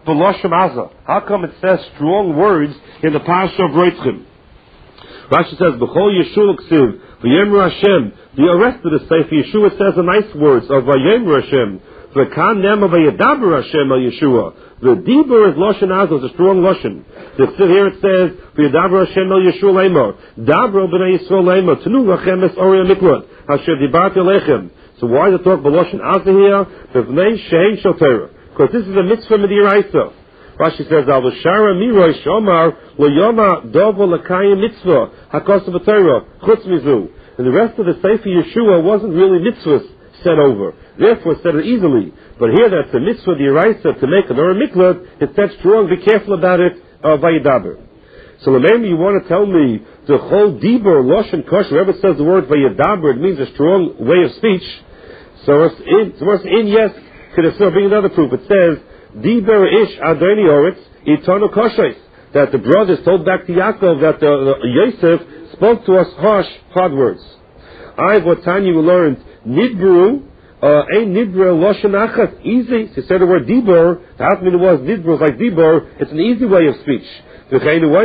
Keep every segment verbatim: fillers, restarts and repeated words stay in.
B'Loshem Azah? How come it says strong words in the Parsha of Roitzchim? Rashi says, B'chol Yeshua Ksiv, V'yemru Hashem. The rest of the Sefer Yeshua says the nice words of V'yemru Hashem. V'kan nema V'yedaber Hashem al Yeshua. The Dibur is Loshen Azah, it's a strong Loshen. Here it says, V'yedaber Hashem al Yeshua Leimor. Dabro b'nei Yisrael Leimor. Tenu lachem es Orya Miklot. Hasher dibarti alechem. So why is it talk B'Loshen Azah here? V'vnei shein shel Torah. Because this is a mitzvah midiraisa. Rashi says, Al v'shara miroy shomar lo yoma dovo l'kayim mitzvah hakos v'torah chutz mizu. And the rest of the Sefer Yeshua wasn't really mitzvahs said over. Therefore, said it easily. But here, that's a mitzvah d'iraisa to make an Orah Miklat. It's that strong. Be careful about it. Uh, Vayidaber. So, maybe you want to tell me the whole dibur loshen kosh. Wherever it says the word Vayidaber, it means a strong way of speech. So, it's in, so it's in yes. Could it still bring another proof? It says, Diber ish adoni oretz itonu koshes, that the brothers told back to Yaakov that the, the Yosef spoke to us harsh, hard words. I, what Tanya we learned, nidbru, ein nidbru loshen achas, easy. He said the word dibur, the half meaning was nidbru, like dibur, it's an easy way of speech. They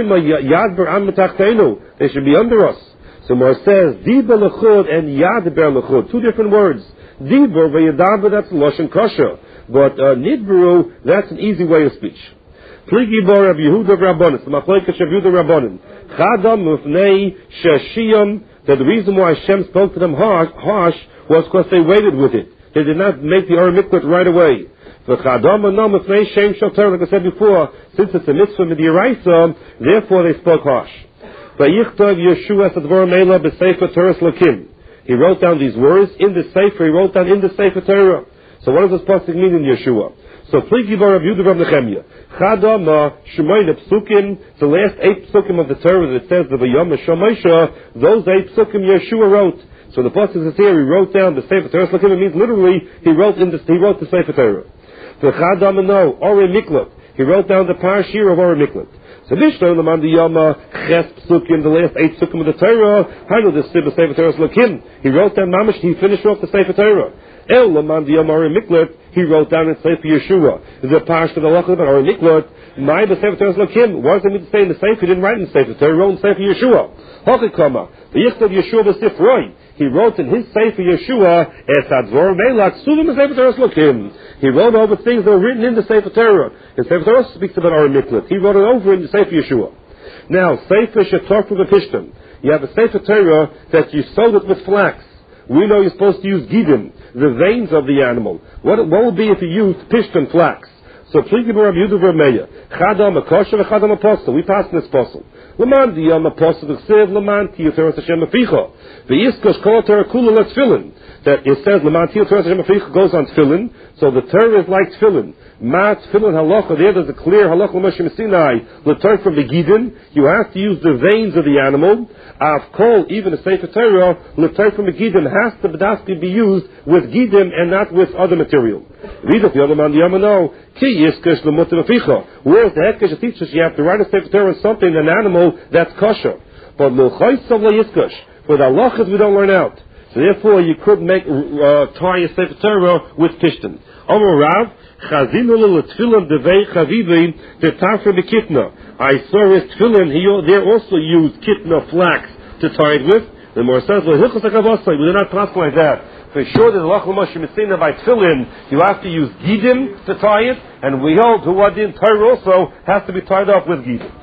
should be under us. So Mar says, dibur lechud and yadber lechud, two different words. Dibur v'yadaber, that's loshen kosher. But uh, nidburu, that's an easy way of speech. Pligi bar Rabbi Yehuda Rabbanan, the Machlokes Rabbi Yehuda Rabbanan. Chadam mufnei shashiyam, that the reason why Hashem spoke to them harsh, harsh was because they waited with it. They did not make the Orah Miklat right away. V'chadam anam mufnei shem shel Torah, like I said before, since it's a mitzvah midiraisa, therefore they spoke harsh. Vayichtav Yeshua sadvar meila b'sefer Torah lakim. He wrote down these words in the Sefer. He wrote down in the Sefer Torah. So what does this pasuk mean in Yeshua? So please give our Rabbi Yehuda Rav Nechemia. Chadam Shemoyne Psukim, the last eight psukim of the Torah that says the Vayom Shomosha, those eight psukim Yeshua wrote. So the pasuk is here. He wrote down the Sefer Torah. It means literally he wrote in the he wrote the Sefer Torah. The Chadam no Orah Miklat. He wrote down the parashir of Orah Miklat. So Mishnah Laman Yama Ches Psukim, the last eight psukim of the Torah. Hanu the Sefer Torah Lakim. He wrote down Mamish. He finished off the Sefer Torah. El Laman Yama Orah Miklat. He wrote down in Sefer Yeshua the parsha of the Lachim about Orah Miklat. My the Sefer Torah Lakim. What does it mean to say in the Sefer? He didn't write in the Sefer Torah. He wrote in Sefer Yeshua. Hachikama the Yichtav Yeshua b'Sifroi. He wrote in his Sefer Yeshua Es Advor Meilak Suvim Sefer Torah Lakim. He wrote over things that were written in the Sefer Torah. The Sefer Torah speaks about Orah Miklat. He wrote it over in the Sefer Yeshua. Now, Sefer Shetorfu v'Pishtim. You have a Sefer Torah that you sewed it with flax. We know you're supposed to use gidim, the veins of the animal. What, what would be if you used pishtim, flax? So, please give Rabbi Yehuda Vermeya. Chadam akosher v'chadam apostle. We pass this apostle. Laman diyam apostle v'chsev laman tiyu teres Hashem aficha. V'yiskosh kol Torah kula letfilin. That it says laman tiyu teres Hashem aficha goes on tefillin. So the Torah is like tefillin. Ma tefillin halacha. There there's a clear halacha l'Moshe Sinai. L'torah from the gidin. You have to use the veins of the animal. Av kol, even a Sefer Torah, l'torah from the gidin has to b'daski be used with gidin and not with other material. Read it the other man the yamano. Ki yiskosh l'mutar aficha. Whereas the hekesh teaches you have to write a Sefer Torah on something, an animal that's kosher. But l'chaysav le'yiskosh. For the halachas we don't learn out. So therefore you could make uh, tie a Sefer Torah with pishtim. Amar Rav, chazinu l'tefillin devei chavivi tetafre b'kitna. I saw his tefillin. He there also used kitna flax to tie it with. The more says l'hilchos hakavosai. We do not pass like that. For sure, the halach l'Moshe Messina by tefillin, you have to use gidim to tie it, and we hold who adin Torah also has to be tied up with gidim.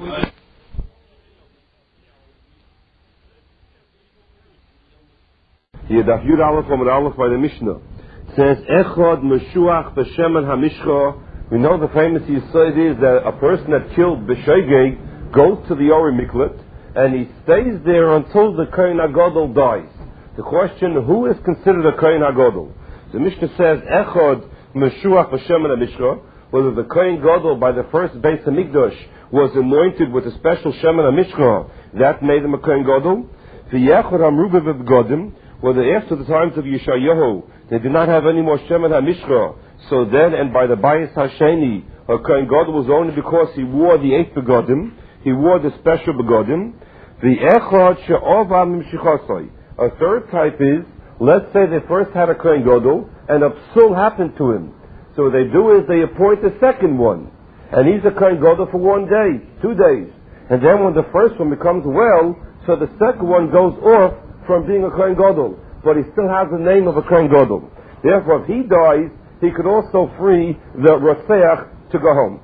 Here, Daf Yud Aleph Amud Aleph by the Mishnah says, Echad Meshuach B'Shemen HaMishcha. We know the famous Yisod is that a person that killed B'Shegeg goes to the Orah Miklat and he stays there until the Kohen HaGadol dies. The question, who is considered a Kohen HaGadol? The Mishnah says, Echad Meshuach B'Shemen HaMishcha, whether the Kohen Gadol by the first Beis HaMikdash was anointed with a special Shemen HaMishcha, that made him a Kohen Gadol. V'yechad Amruba V'B'Godim, whether after the times of Yeshayahu, they did not have any more Shemen HaMishcha, so then, and by the Bayis HaSheni, a Kohen Gadol was only because he wore the eighth Begodim, he wore the special Begodim. The Echad She'ovam Mimshichasai. A third type is, let's say they first had a Kohen Gadol, and a psul happened to him. So what they do is they appoint a second one. And he's a Kohen Gadol for one day, two days. And then when the first one becomes well, so the second one goes off from being a Kohen Gadol. But he still has the name of a Kohen Gadol. Therefore, if he dies, he could also free the Rotzeach to go home.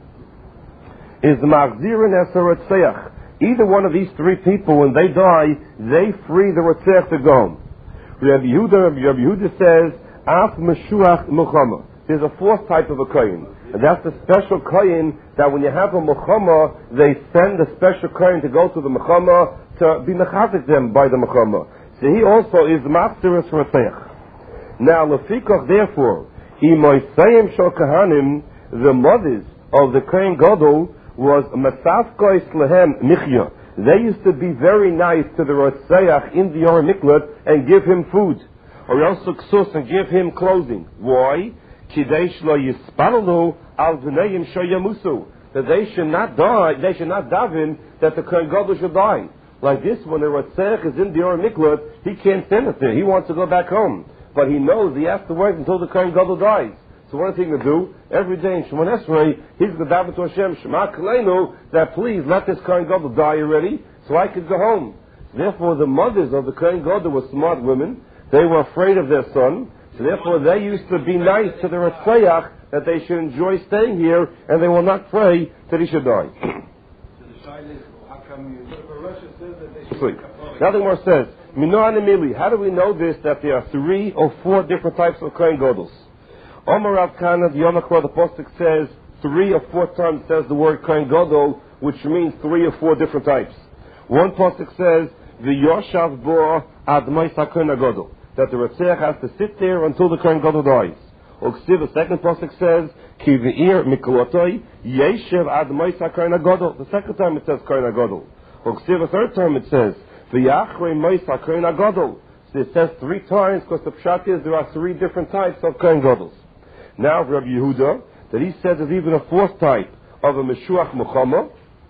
Is the Machzir and Eser Rotzeach. Either one of these three people, when they die, they free the Rotzeach to go home. Rabbi Yehuda, Rabbi Yehuda says, Af Meshuach Muchama. There's a fourth type of a Kohen. And that's the special Kohen that when you have a Mechama, they send a special Kohen to go to the Mechama to be mechazik them by the Mechama. So he also is Machziris Rotzeach. Now, Lefikach, therefore, Imoisayim Shal Kahanim, the mothers of the Kohen Gadol, was Masafkois Lehem Nichya. They used to be very nice to the Rotzeach in the Yor Miklat and give him food. Or also ksus and give him clothing. Why? Kidesh lo yispalalu al v'neyim shoyamusu. That they should not die, they should not daven that the Kohen Gadol should die. Like this, when the Rotzeach is in the Yor Miklat, he can't stand it there. He wants to go back home. But he knows he has to wait until the Kohen Gadol dies. So what is he going to do? Every day in Shemon Esrei, he's going to daven to Hashem, Shema Kaleinu, that please let this Kohen Gadol die already, so I could go home. Therefore, the mothers of the Kohen Gadol were smart women. They were afraid of their son. So therefore, they used to be nice to the Rotzeach that they should enjoy staying here, and they will not pray that he should die. So the shayla is, how come you... But Russia says that they should... Sweet. Nothing more says. Minoan Emili. How do we know this, that there are three or four different types of Kohen Gadol? Omar Rav Kana, the Yom HaKor, the Pasuk says, three or four times says the word Kohen Gadol, which means three or four different types. One Pasuk says, V'yoshav bo admais HaKohen Gadol, that the Rotzeach has to sit there until the Kohen Gadol dies. Oksiv, the second Pasuk says, Ki v'ir mikolotoi yeshev admais HaKohen Gadol. The second time it says Kohen Gadol. Oksiv, the third time it says, V'yachrei mais HaKohen Gadol. So it says three times because the pshat is there are three different types of Kohen Gadols. Now, Rabbi Yehuda, that he says there's even a fourth type of a Meshuach Muchama.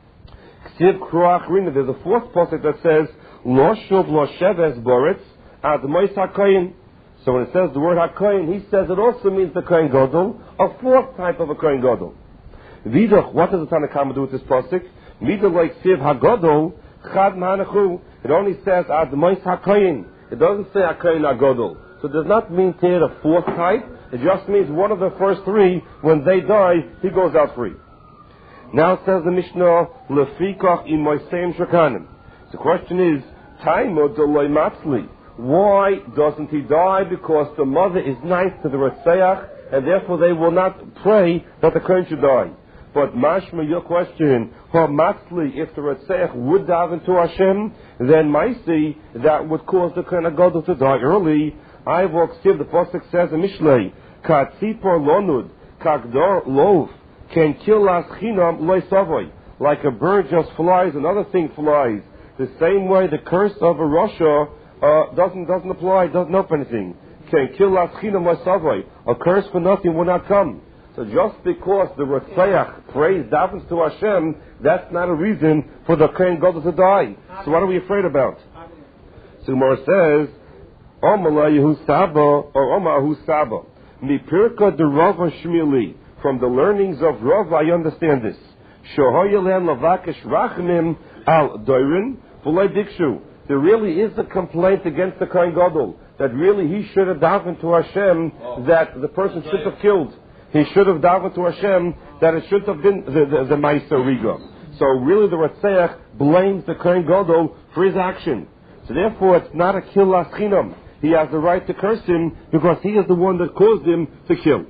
Ksiv Kruach Rina, there's a fourth pasuk that says, Lo Shuv Lo Sheves Boretz Ad Mois HaKohen. So when it says the word HaKohen, he says it also means the Kohen Gadol, a fourth type of a Kohen Gadol. Vidach, what does the Tanna Kama do with this pasuk? Vidach like Ksiv HaGadol, Chad Ma'anachu. It only says Ad Mois HaKohen. It doesn't say HaKohen HaGadol. So it does not mean here a fourth type. It just means one of the first three, when they die, he goes out free. Now it says the Mishnah, Lefikach im Moiseim Shakanim. The question is, Taimo Doloi Matzli. Why doesn't he die? Because the mother is nice to the Rotzeach, and therefore they will not pray that the Kohen should die. But Mashma, your question, Ha Matzli, if the Rotzeach would daven to Hashem, then Maisi, that would cause the Kohen Gadol to die early. I will see the pasuk says in Mishlei, Katzipor lonud, Kagdor lov, can kill us chinam loy savoy. Like a bird just flies, another thing flies. The same way the curse of a Rasha uh, doesn't doesn't apply, doesn't open anything. Can kill us chinam loy savoy. A curse for nothing will not come. So just because the Rotzeach prays davens to Hashem, that's not a reason for the Kohen Gadol to die. So what are we afraid about? So Gemara says, Omala Yehu Saba, or Omar Hu Saba. Mipirka de Rava Shmili. From the learnings of Rava, I understand this. Shohoyelen Lavakish Rachnim al Doirin, Fulay Dikshu. There really is a complaint against the Kohen Gadol, that really he should have davened to Hashem, oh. that the person should have killed. He should have davened to Hashem, that it should have been the, the, the Meiser Riga. So really the Rotzeach blames the Kohen Gadol for his action. So therefore it's not a kill las chinam. He has the right to curse him because he is the one that caused him to kill.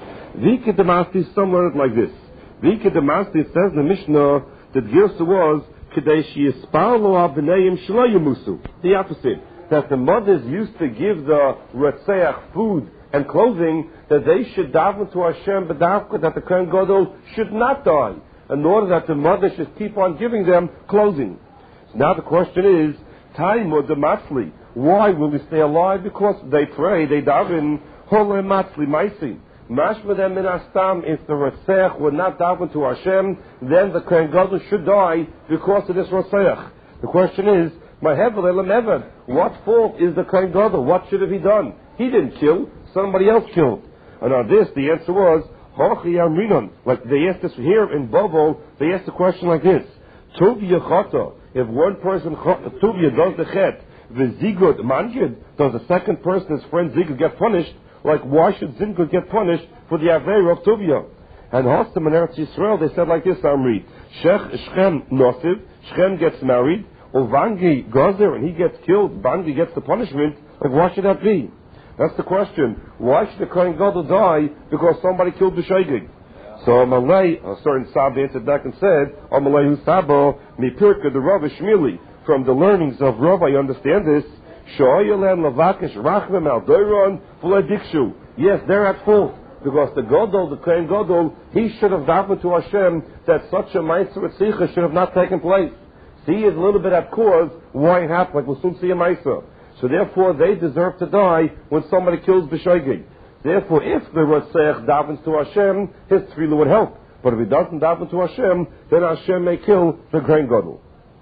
Vika Damasti, some learn it like this. Vika Damasti says in the Mishnah that Girsa was Kadeshi Yispalo Abneim Shloyamusu. The opposite. That the mothers used to give the Rotzeach food and clothing, that they should daven to Hashem, but that the Kohen Gadol should not die, in order that the mother should keep on giving them clothing. So now the question is, Taimo de Matzli. Why will they stay alive? Because they pray, they daven, Hole Matzli Maisi. Mashma them in Astam, if the Rotzeach would not daven to Hashem, then the Kohen Gadol should die because of this Rotzeach. The question is, my Hevel Elam Evan, what fault is the Kohen Gadol? What should have he done? He didn't kill, somebody else killed. And on this, the answer was, Like they asked this here in Bobo, they asked a question like this. Tuvia chata, if one person, Tuvia does the chet, the Zigud Manjid, does the second person, his friend Zigud, get punished? Like why should Zigud get punished for the Aveira of Tuvia? And Hostam and Eretz Yisrael, they said like this, Amri, Shech Shechem Nosiv, Shechem gets married, Uvangi goes there and he gets killed, Bangi gets the punishment. Like why should that be? That's the question. Why should the Kohen Gadol die because somebody killed the Shegig? So Amalei, a certain Sab answered back and said, Amalei Husabo, Mipirka the Rav Shmili. From the learnings of Rav, I understand this. Shoyalan Lavakish Rachmem Al Doiron Fuladikshu. Yes, they're at fault. Because the Gadol, the Kohen Gadol, he should have davened to Hashem that such a Meiser Tzricha should have not taken place. So he is a little bit at cause why it happened, like we'll soon see a Meiser. So therefore, they deserve to die when somebody kills b'shoigig. Therefore, if the Ratzech davens to Hashem, his tefillah would help. But if he doesn't daven to Hashem, then Hashem may kill the Kohen Gadol.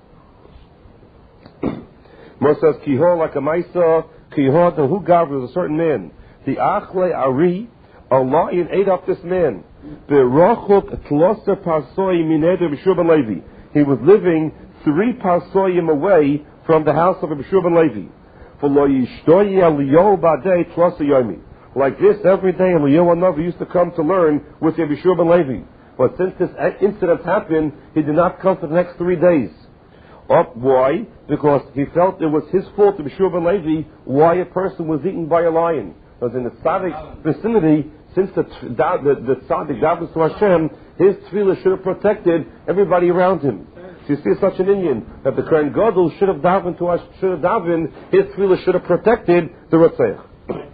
Moshe says, Kihor like a Maisa, Kihor the Hugav was a certain man. The Achle Ari, a lion ate up this man. Be'rochuk tloster pasoi mineder b'shur ben Levi. He was living three pasoyim away from the house of B'shur ben Levi. Like this, every day Eliyahu Hanavi used to come to learn with B'shur ben Levi. But since this incident happened, he did not come for the next three days. Up, why? Because he felt it was his fault to B'shur ben Levi why a person was eaten by a lion. Because in the tzaddik vicinity, since the the, the tzaddik davens to Hashem, his tefillah should have protected everybody around him. So you see such an Indian that the Kohen Gadol should have davened to us, should have davened, his tefillah should have protected the Ratzech.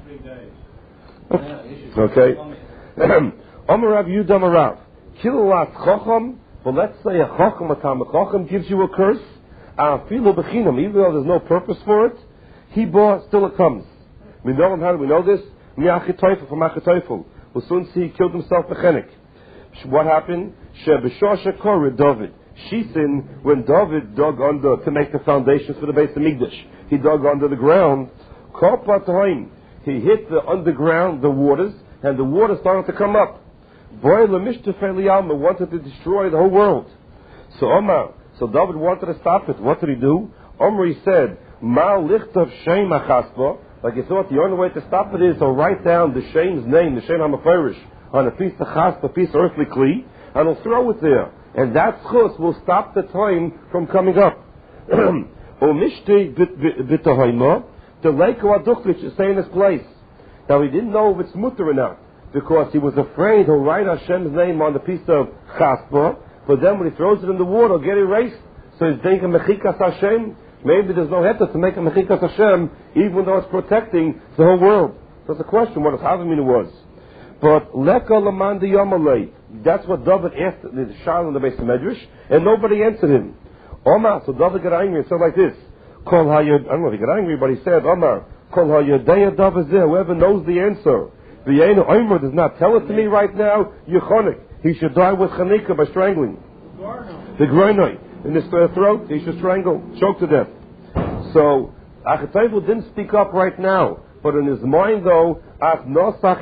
Okay. Amar Rav Yehuda Amar Rav, Kilulat Chacham. Well, let's say a Chacham, a Talmid Chacham gives you a curse. Afilu b'chinam, even though there's no purpose for it, he bought, still it comes. We know him. How do we know this? Mi'achitoifel from Achitoifel. We'll soon see he killed himself b'chenek. What happened? Shebeshosha Korid David. Shisin, when David dug under to make the foundations for the Beis Hamikdash, he dug under the ground. Kopatoim, he hit the underground, the waters, and the water started to come up. Boy, Lemishtafe Liyalma wanted to destroy the whole world. So Omar, so David wanted to stop it. What did he do? Omri said, Mal lichtav Shem achaspa. Like he thought the only way to stop it is to write down the Shem's name, the Shem HaMefarish, on a piece of chaspa, a piece of earthly kli, and he'll throw it there. And that chus will stop the time from coming up. Omishti b'tohayma, the lake of Aduchlich is stay in his place. Now he didn't know if it's mutter or not, because he was afraid he'll write Hashem's name on the piece of chaspa, but then when he throws it in the water, it'll get erased. So he's thinking mechikas Hashem. Maybe there's no heter to make a mechikas Hashem, even though it's protecting the whole world. So it's a question what his Havamina was. But leka lamanda yamalei. That's what David asked the Shal in the Beis Medrash, and nobody answered him. Omar, so David got angry and said like this. Kol hayod, I don't know if he got angry, but he said, Omar, Kol hayodeya David zeh, whoever knows the answer. V'yeinu Omer does not tell it to me right now, Yechonik. He should die with Chanika by strangling. The groinoi. In his throat, he should strangle, choke to death. So, Achitophel didn't speak up right now. But in his mind, though, Achitophel thought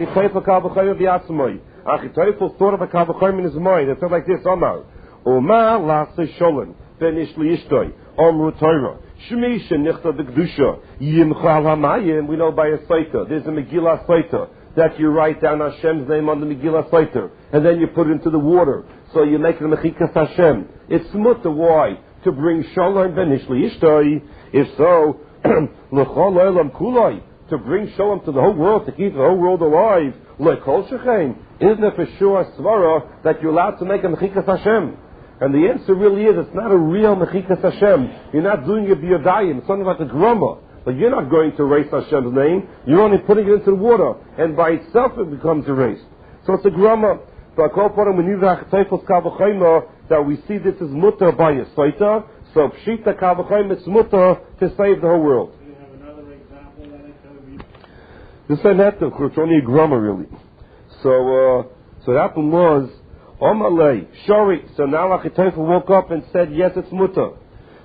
of a Kavachayim in his mind. It said like this, Omar, Omar la'aseh sholem, ben ish li'ishtoi, Omru Torah, Shmi shenichta b'kedusha, yimchal hamayim, we know by a Saita. There's a Megillah Saita, that you write down Hashem's name on the Megillah Saita, and then you put it into the water. So you make it a Mechikas Hashem. It's mutter, why? To bring sholem ben ish li'ishtoi. If so, l'chol olam kuloi, to bring shalom to the whole world, to keep the whole world alive, like kol shechein, isn't it for sure a svara that you're allowed to make a mechikas Hashem? And the answer really is, it's not a real mechikas Hashem. You're not doing it b'yodayim. It's something like a grama. But you're not going to erase Hashem's name. You're only putting it into the water, and by itself it becomes erased. So it's a grama. So I call for him when you that we see this is mutter by a saita. So pshita kavachayim, it's mutter to save the whole world. This ain't that, it's only a grammar really. So, uh, so what happened was, Omalei, Shori, so now Achitophel woke up and said, yes, it's mutter.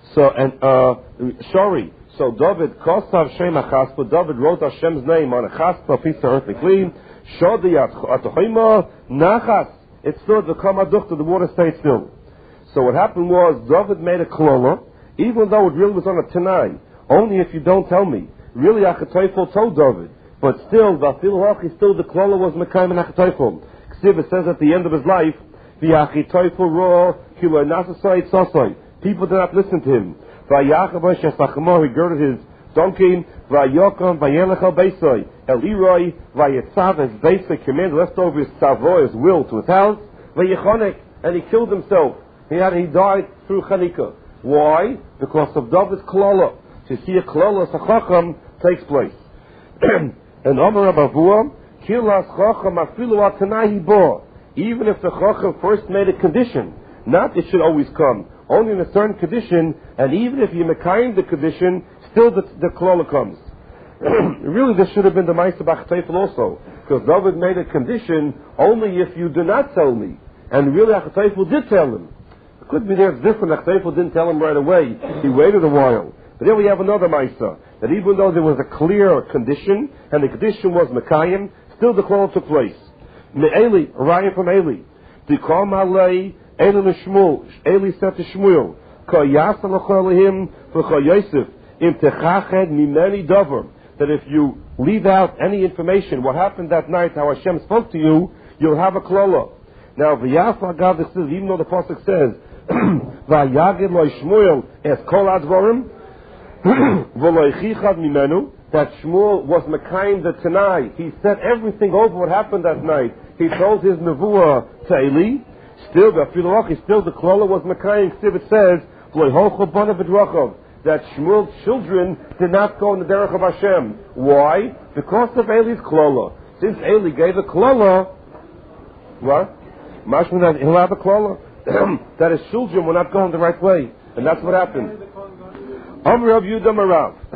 So, and, uh, sorry. So David, Kosav Shem HaChaspa, David wrote Hashem's name on a chaspa, a piece of earthly clean. Shodi Atochima, Nachas. It's still the Kamaduchta, the water stayed still. So what happened was, David made a klola, even though it really was on a Tanai. Only if you don't tell me. Really, Achatoifel told David. But still, Vafiluach, still the klola was Mekayim and Achatoifel. Ksiv says at the end of his life, the Achatoifel raw, Kilo Nasasai Sasai. People did not listen to him. Vayachava Shesachamo, he girded his donkey. Vayokam Vayelechal Beisai. Eliroi Vayetzav, his basic command, left over his tzavo, his will, to his house. Vayechonek, and he killed himself. He had, he died through Chanika. Why? Because of David's klala. To see a klala, Sachacham takes place. And Omer Abavua, Kilas Chacham Afilu Atanahi Bo. Even if the Chacham first made a condition, not it should always come, only in a certain condition, and even if you mekayim the condition, still the, the klala comes. Really, this should have been the Ma'aseh B'Achatayfel also, because David made a condition only if you do not tell me, and really Achatayfel did tell him. It could be there's different. Achatayfel didn't tell him right away. He waited a while. But then we have another Ma'aseh, that even though there was a clear condition, and the condition was mekayim, still the klala took place. Me'eli, Ryan from Eli, Dikom Alei. Eli Shmuel, Eli said to Shmuel, Ka Yasa L'Cholehim V'Cha Yosef Im Techached Mimeni Dover, that if you leave out any information, what happened that night, how Hashem spoke to you, you'll have a klola. Now, V'Yafa Gav, even though the pasuk says, V'Yagid Lo Shmuel Es Kol Advorim V'Lo Yichichad Mimenu, that Shmuel was Mekayim the Tanai. He said everything over what happened that night. He told his nevuah to Eli. Still, the still the klola was Mekayim. Still it says, that Shmuel's children did not go in the derech of Hashem. Why? Because of Eli's klola. Since Eli gave a klola, what? Mashman that he'll have a klola. That his children were not going the right way. And that's what happened. Amr Rav Yudah Marav.